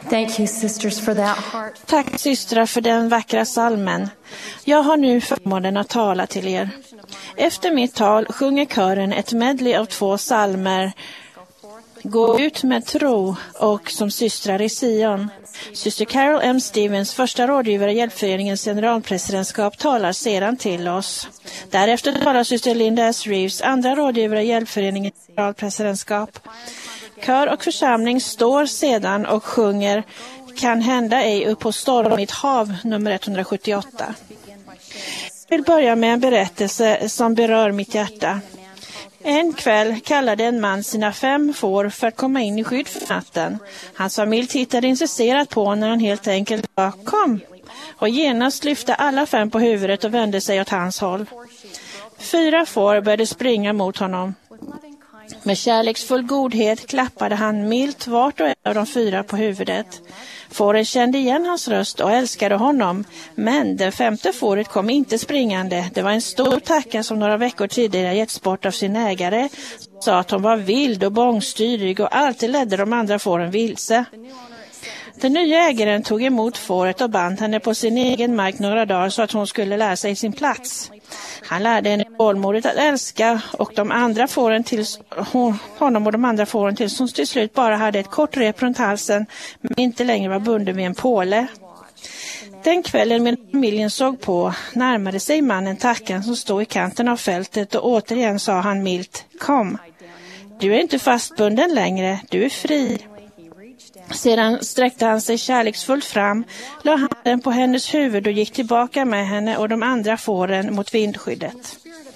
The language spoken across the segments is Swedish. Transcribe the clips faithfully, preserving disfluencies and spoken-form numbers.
Thank you, sisters, for that heart. Tack systrar för den vackra salmen. Jag har nu förmånen att tala till er. Efter mitt tal sjunger kören ett medley av två salmer. Gå ut med tro och Som systrar i Sion. Syster Carol M. Stevens, första rådgivare i Hjälpföreningens generalpresidentskap, talar sedan till oss. Därefter talar syster Linda S. Reeves, andra rådgivare i Hjälpföreningens generalpresidentskap. Kör och församling står sedan och sjunger Kan hända ej upp på stormigt hav, nummer etthundrasjuttioåtta. Jag vill börja med en berättelse som berör mitt hjärta. En kväll kallade en man sina fem får för att komma in i skydd för natten. Hans familj tittade intresserat på när han helt enkelt sa kom. Och genast lyfte alla fem på huvudet och vände sig åt hans håll. Fyra får började springa mot honom. Med kärleksfull godhet klappade han milt vart och en av de fyra på huvudet. Fåren kände igen hans röst och älskade honom, men det femte fåret kom inte springande. Det var en stor tacka som några veckor tidigare getts bort av sin ägare, som sa att hon var vild och bångstyrig och alltid ledde de andra fåren vilse. Den nya ägaren tog emot fåret och band henne på sin egen mark några dagar så att hon skulle lära sig sin plats. Han lärde henne tålmodigt att älska och de andra fåren tills, honom och de andra fåren tills hon till slut bara hade ett kort rep runt halsen men inte längre var bunden vid en påle. Den kvällen med familjen såg på närmade sig mannen tackan som stod i kanten av fältet och återigen sa han milt, kom. Du är inte fastbunden längre, du är fri. Sedan sträckte han sig kärleksfullt fram, la handen på hennes huvud och gick tillbaka med henne och de andra fåren mot vindskyddet.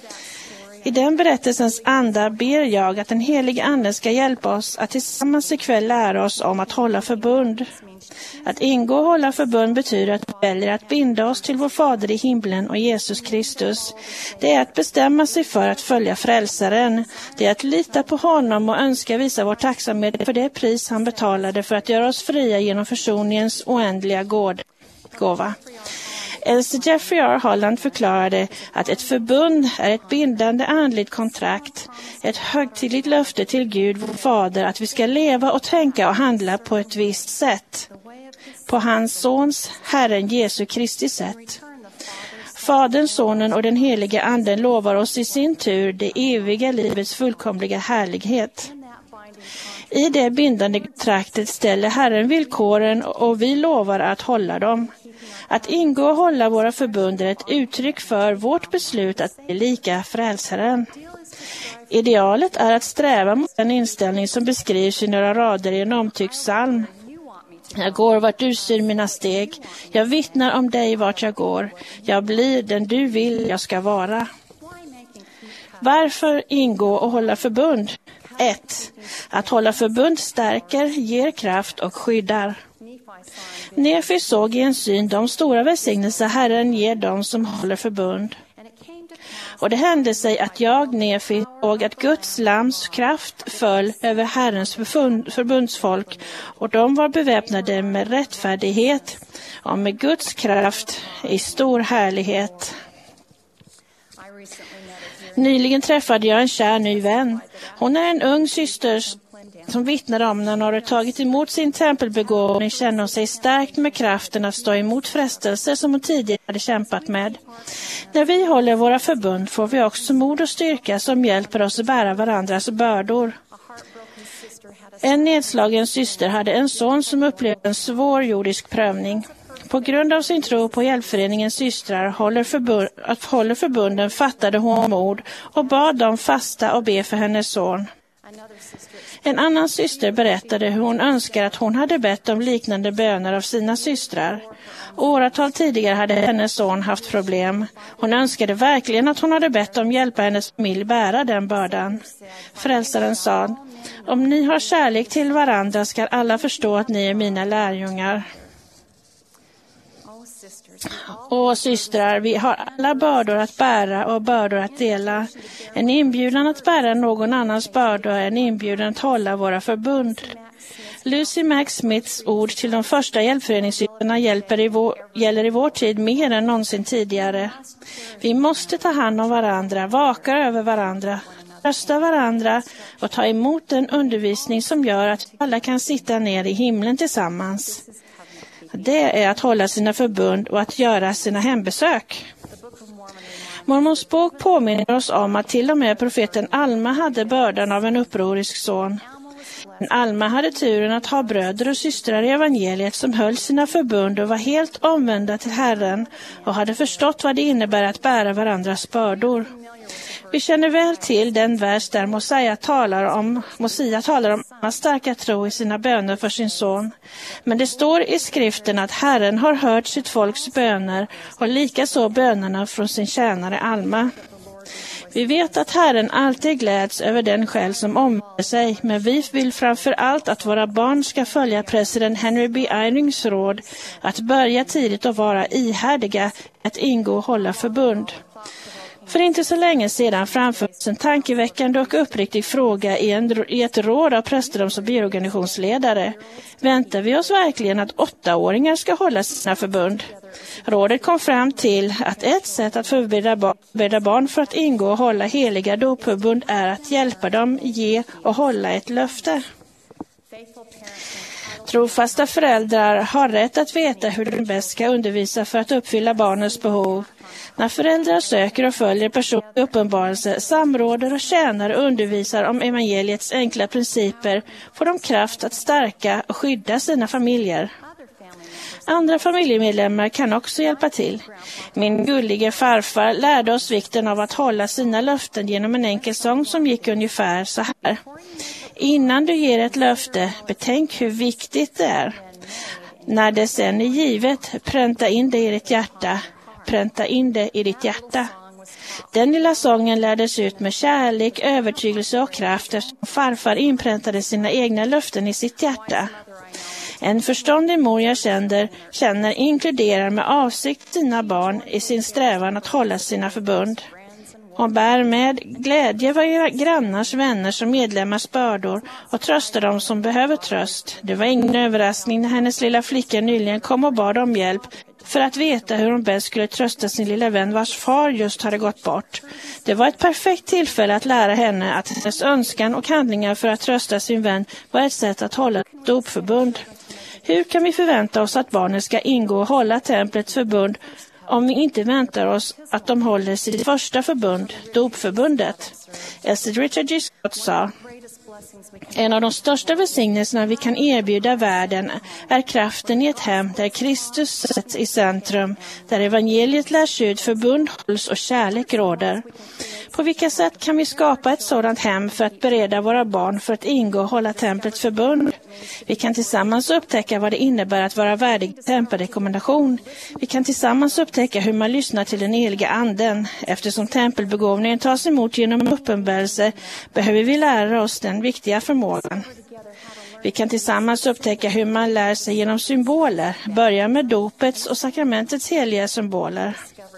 I den berättelsens anda ber jag att den heliga anden ska hjälpa oss att tillsammans ikväll lära oss om att hålla förbund. Att ingå och hålla förbund betyder att vi väljer att binda oss till vår Fader i himlen och Jesus Kristus. Det är att bestämma sig för att följa frälsaren. Det är att lita på honom och önska visa vår tacksamhet för det pris han betalade för att göra oss fria genom försoningens oändliga gåva. Elsie Jeffrey R. Holland förklarade att ett förbund är ett bindande andligt kontrakt, ett högtidligt löfte till Gud, vår Fader, att vi ska leva och tänka och handla på ett visst sätt, på hans sons, Herren Jesu Kristi sätt. Fadern, sonen och den heliga anden lovar oss i sin tur det eviga livets fullkomliga härlighet. I det bindande kontraktet ställer Herren villkoren och vi lovar att hålla dem. Att ingå och hålla våra förbund är ett uttryck för vårt beslut att bli lika frälsaren. Idealet är att sträva mot en inställning som beskrivs i några rader i en omtyckt psalm. Jag går vart du styr mina steg. Jag vittnar om dig vart jag går. Jag blir den du vill jag ska vara. Varför ingå och hålla förbund? ett. Att hålla förbund stärker, ger kraft och skyddar. Nefi såg i en syn de stora välsignelser Herren ger dem som håller förbund. Och det hände sig att jag, Nefi, såg att Guds lams kraft föll över Herrens förbundsfolk och de var beväpnade med rättfärdighet och med Guds kraft i stor härlighet. Nyligen träffade jag en kär ny vän. Hon är en ung syster som vittnar om när hon har tagit emot sin tempelbegåvning känner hon sig stärkt med kraften att stå emot frestelser som hon tidigare hade kämpat med. När vi håller våra förbund får vi också mod och styrka som hjälper oss att bära varandras bördor. En nedslagen syster hade en son som upplevde en svår jordisk prövning. På grund av sin tro på Hjälpföreningens systrar håller, förbund, att håller förbunden fattade hon mod och bad dem fasta och be för hennes son. En annan syster berättade hur hon önskar att hon hade bett om liknande böner av sina systrar. Åratal tidigare hade hennes son haft problem. Hon önskade verkligen att hon hade bett om hjälpa hennes familj bära den bördan. Frälsaren sa, om ni har kärlek till varandra ska alla förstå att ni är mina lärjungar. Och systrar, vi har alla bördor att bära och bördor att dela. En inbjudan att bära någon annans bördor är en inbjudan att hålla våra förbund. Lucy Mack Smiths ord till de första hjälpföreningssystrarna hjälper i vår, gäller i vår tid mer än någonsin tidigare. Vi måste ta hand om varandra, vaka över varandra, trösta varandra och ta emot en undervisning som gör att alla kan sitta ner i himlen tillsammans. Det är att hålla sina förbund och att göra sina hembesök. Mormons bok påminner oss om att till och med profeten Alma hade bördan av en upprorisk son. Men Alma hade turen att ha bröder och systrar i evangeliet som höll sina förbund och var helt omvända till Herren och hade förstått vad det innebär att bära varandras bördor. Vi känner väl till den vers där Mosia talar om, Mosia talar om Almas starka tro i sina böner för sin son. Men det står i skriften att Herren har hört sitt folks böner och likaså bönerna från sin tjänare Alma. Vi vet att Herren alltid gläds över den själ som omvänder sig, men vi vill framför allt att våra barn ska följa president Henry B. Eyring's råd att börja tidigt och vara ihärdiga att ingå och hålla förbund. För inte så länge sedan framfördes en tankeväckande och uppriktig fråga i, en, i ett råd av prästerdoms- och byorganisationsledare. Väntar vi oss verkligen att åttaåringar ska hålla sina förbund? Rådet kom fram till att ett sätt att förbereda barn, förbereda barn för att ingå och hålla heliga dopförbund är att hjälpa dem ge och hålla ett löfte. Trofasta föräldrar har rätt att veta hur de bäst ska undervisa för att uppfylla barnens behov. När föräldrar söker och följer personlig uppenbarelse, samråder och tjänar och undervisar om evangeliets enkla principer får de kraft att stärka och skydda sina familjer. Andra familjemedlemmar kan också hjälpa till. Min gullige farfar lärde oss vikten av att hålla sina löften genom en enkel sång som gick ungefär så här. Innan du ger ett löfte, betänk hur viktigt det är. När det sen är givet, pränta in det i ditt hjärta. Pränta in det i ditt hjärta. Den lilla sången lärdes ut med kärlek, övertygelse och kraft eftersom farfar inpräntade sina egna löften i sitt hjärta. En förståndig mor jag känner, känner inkluderar med avsikt sina barn i sin strävan att hålla sina förbund. Hon bär med glädje våra grannars, vänners och medlemmars bördor och tröstar dem som behöver tröst. Det var ingen överraskning när hennes lilla flicka nyligen kom och bad om hjälp för att veta hur hon bäst skulle trösta sin lilla vän vars far just hade gått bort. Det var ett perfekt tillfälle att lära henne att hennes önskan och handlingar för att trösta sin vän var ett sätt att hålla ett dopförbund. Hur kan vi förvänta oss att barnen ska ingå och hålla templets förbund om vi inte väntar oss att de håller sitt första förbund, dopförbundet? Esther Richard G. Scott sa, en av de största välsignelserna vi kan erbjuda världen är kraften i ett hem där Kristus sätts i centrum, där evangeliet lärs ut, förbund hålls och kärlek råder. På vilka sätt kan vi skapa ett sådant hem för att bereda våra barn för att ingå och hålla templets förbund? Vi kan tillsammans upptäcka vad det innebär att vara värdig tempelrekommendation. Vi kan tillsammans upptäcka hur man lyssnar till den heliga anden. Eftersom tempelbegåvningen tas emot genom uppenbarelse behöver vi lära oss den viktiga förmågan. Vi kan tillsammans upptäcka hur man lär sig genom symboler. Börja med dopets och sakramentets heliga symboler.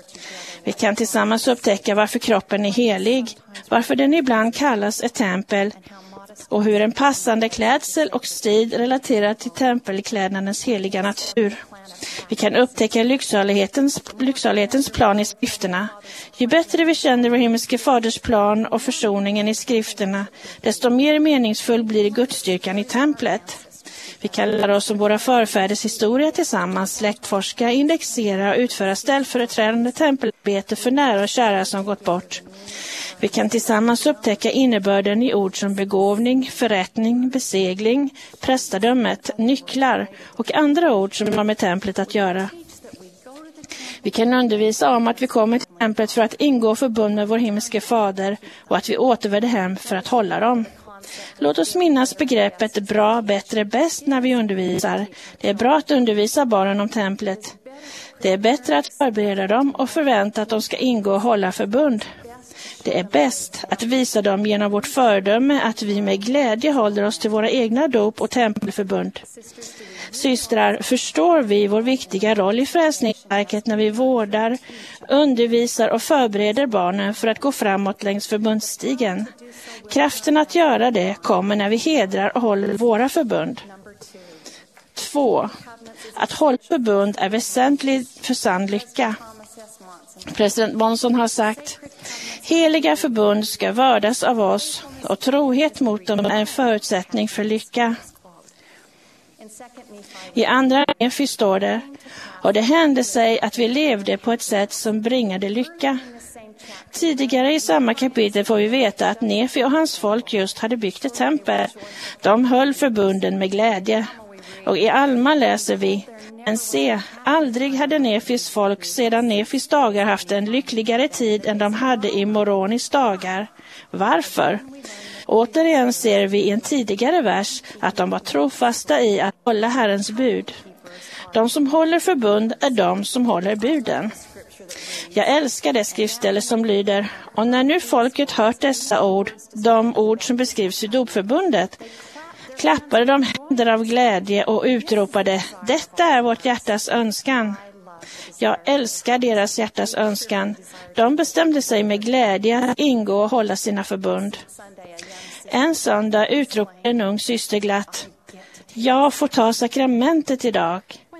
Vi kan tillsammans upptäcka varför kroppen är helig, varför den ibland kallas ett tempel och hur en passande klädsel och stil relaterar till tempelklädnadens heliga natur. Vi kan upptäcka lycksalighetens, lycksalighetens plan i skrifterna. Ju bättre vi känner vår himmelske faders plan och försoningen i skrifterna, desto mer meningsfull blir Gudsstyrkan i templet. Vi kan lära oss om våra förfäders historia tillsammans, släktforska, indexera och utföra ställföreträdande tempelarbete för nära och kära som gått bort. Vi kan tillsammans upptäcka innebörden i ord som begåvning, förrättning, besegling, prästadömet, nycklar och andra ord som har med templet att göra. Vi kan undervisa om att vi kommer till templet för att ingå förbund med vår himmelske fader och att vi återvänder hem för att hålla dem. Låt oss minnas begreppet bra, bättre, bäst när vi undervisar. Det är bra att undervisa barnen om templet. Det är bättre att förbereda dem och förvänta att de ska ingå och hålla förbund. Det är bäst att visa dem genom vårt föredöme att vi med glädje håller oss till våra egna dop- och tempelförbund. Systrar, förstår vi vår viktiga roll i frälsningsverket när vi vårdar, undervisar och förbereder barnen för att gå framåt längs förbundsstigen? Kraften att göra det kommer när vi hedrar och håller våra förbund. två. Att hålla förbund är väsentligt för sann lycka. President Monson har sagt: heliga förbund ska vördas av oss och trohet mot dem är en förutsättning för lycka. I andra Nefi står det: och det hände sig att vi levde på ett sätt som bringade lycka. Tidigare i samma kapitel får vi veta att Nefi och hans folk just hade byggt ett tempel. De höll förbunden med glädje. Och i Alma läser vi: men se, aldrig hade Nefis folk sedan Nefis dagar haft en lyckligare tid än de hade i Moronis dagar. Varför? Återigen ser vi i en tidigare vers att de var trofasta i att hålla Herrens bud. De som håller förbund är de som håller buden. Jag älskar det skriftställe som lyder: och när nu folket hört dessa ord, de ord som beskrivs i dopförbundet, klappade de händer av glädje och utropade: detta är vårt hjärtas önskan. Jag älskar deras hjärtas önskan. De bestämde sig med glädje att ingå och hålla sina förbund. En söndag utropade en ung syster glatt: jag får ta sakramentet idag.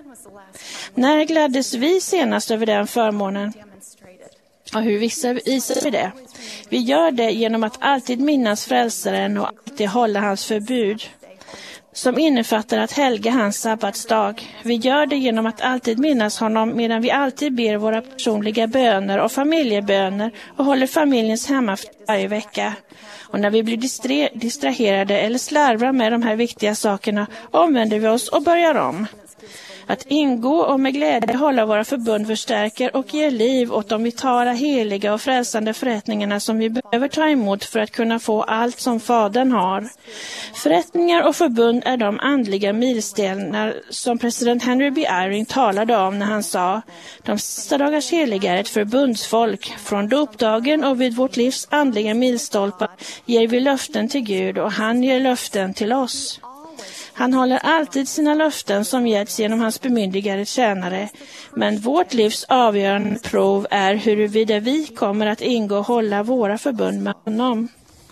När gladdes vi senast över den förmånen? Och hur visar vi det? Vi gör det genom att alltid minnas frälsaren och alltid hålla hans förbud, som innefattar att helga hans sabbatsdag. Vi gör det genom att alltid minnas honom medan vi alltid ber våra personliga böner och familjeböner och håller familjens hemma varje vecka. Och när vi blir distra- distraherade eller slarvar med de här viktiga sakerna omvänder vi oss och börjar om. Att ingå och med glädje hålla våra förbund förstärker och ger liv åt de vitala, heliga och frälsande förrättningarna som vi behöver ta emot för att kunna få allt som Fadern har. Förrättningar och förbund är de andliga milstenar som president Henry B. Eyring talade om när han sa: de sista dagars heliga är ett förbundsfolk. Från dopdagen och vid vårt livs andliga milstolpar ger vi löften till Gud och han ger löften till oss. Han håller alltid sina löften som getts genom hans bemyndigade tjänare. Men vårt livs avgörande prov är huruvida vi kommer att ingå och hålla våra förbund med honom.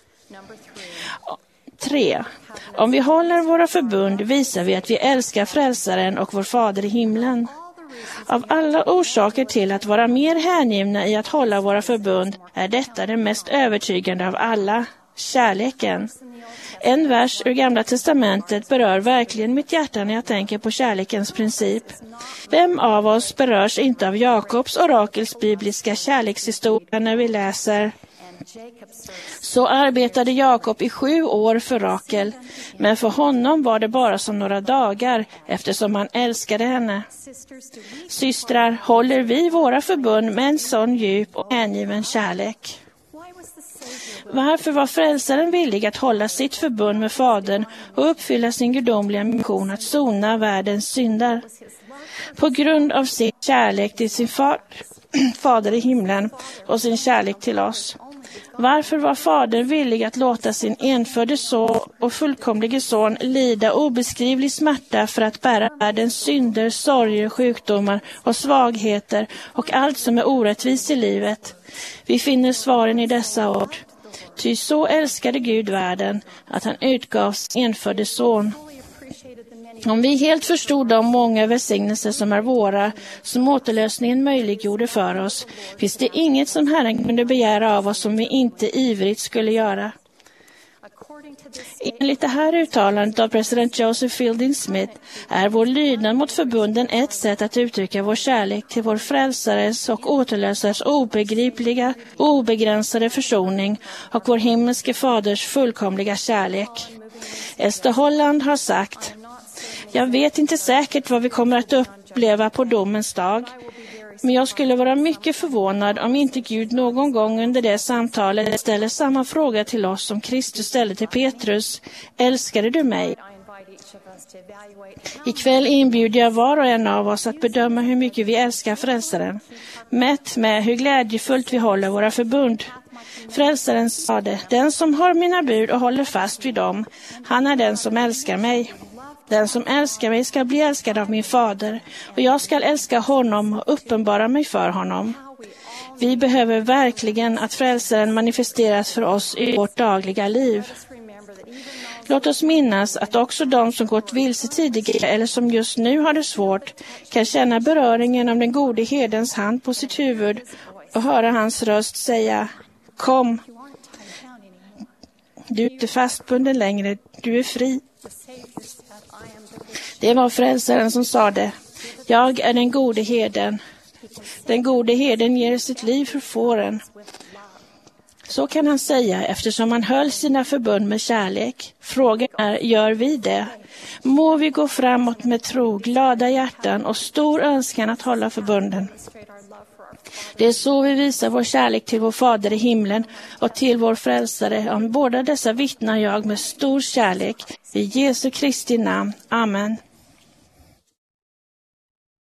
tre. Om vi håller våra förbund visar vi att vi älskar frälsaren och vår fader i himlen. Av alla orsaker till att vara mer hängivna i att hålla våra förbund är detta det mest övertygande av alla: kärleken. En vers ur Gamla testamentet berör verkligen mitt hjärta när jag tänker på kärlekens princip. Vem av oss berörs inte av Jakobs och Rakels bibliska kärlekshistoria när vi läser: så arbetade Jakob i sju år för Rakel, men för honom var det bara som några dagar eftersom han älskade henne. Systrar, håller vi våra förbund med en sån djup och hängiven kärlek? Varför var frälsaren villig att hålla sitt förbund med Fadern och uppfylla sin gudomliga mission att sona världens synder? På grund av sin kärlek till sin far, fader i himlen och sin kärlek till oss. Varför var Fadern villig att låta sin enfödde son och fullkomlige son lida obeskrivlig smärta för att bära världens synder, sorger, sjukdomar och svagheter och allt som är orättvis i livet? Vi finner svaren i dessa ord. Ty så älskade Gud världen att han utgav sin enfödde son. Om vi helt förstod de många välsignelser som är våra, som återlösningen möjliggjorde för oss, finns det inget som Herren kunde begära av oss som vi inte ivrigt skulle göra. Enligt det här uttalandet av president Joseph Fielding Smith är vår lydnad mot förbunden ett sätt att uttrycka vår kärlek till vår frälsares och återlösares obegripliga, obegränsade försoning och vår himmelske faders fullkomliga kärlek. Esther Holland har sagt: jag vet inte säkert vad vi kommer att uppleva på domens dag, men jag skulle vara mycket förvånad om inte Gud någon gång under det samtalet ställer samma fråga till oss som Kristus ställde till Petrus: älskade du mig? Ikväll inbjuder jag var och en av oss att bedöma hur mycket vi älskar frälsaren, mätt med hur glädjefullt vi håller våra förbund. Frälsaren sade: den som har mina bud och håller fast vid dem, han är den som älskar mig. Den som älskar mig ska bli älskad av min fader, och jag ska älska honom och uppenbara mig för honom. Vi behöver verkligen att frälsaren manifesteras för oss i vårt dagliga liv. Låt oss minnas att också de som gått vilse tidigare eller som just nu har det svårt kan känna beröringen av den gode herdens hand på sitt huvud och höra hans röst säga: Kom, du är inte fastbunden längre, du är fri. Det var frälsaren som sa det. Jag är den gode herden. Den gode herden ger sitt liv för fåren. Så kan han säga eftersom han höll sina förbund med kärlek. Frågan är, gör vi det? Må vi gå framåt med tro, glada hjärtan och stor önskan att hålla förbunden. Det är så vi visar vår kärlek till vår Fader i himlen och till vår frälsare. Om båda dessa vittnar jag med stor kärlek. I Jesu Kristi namn. Amen.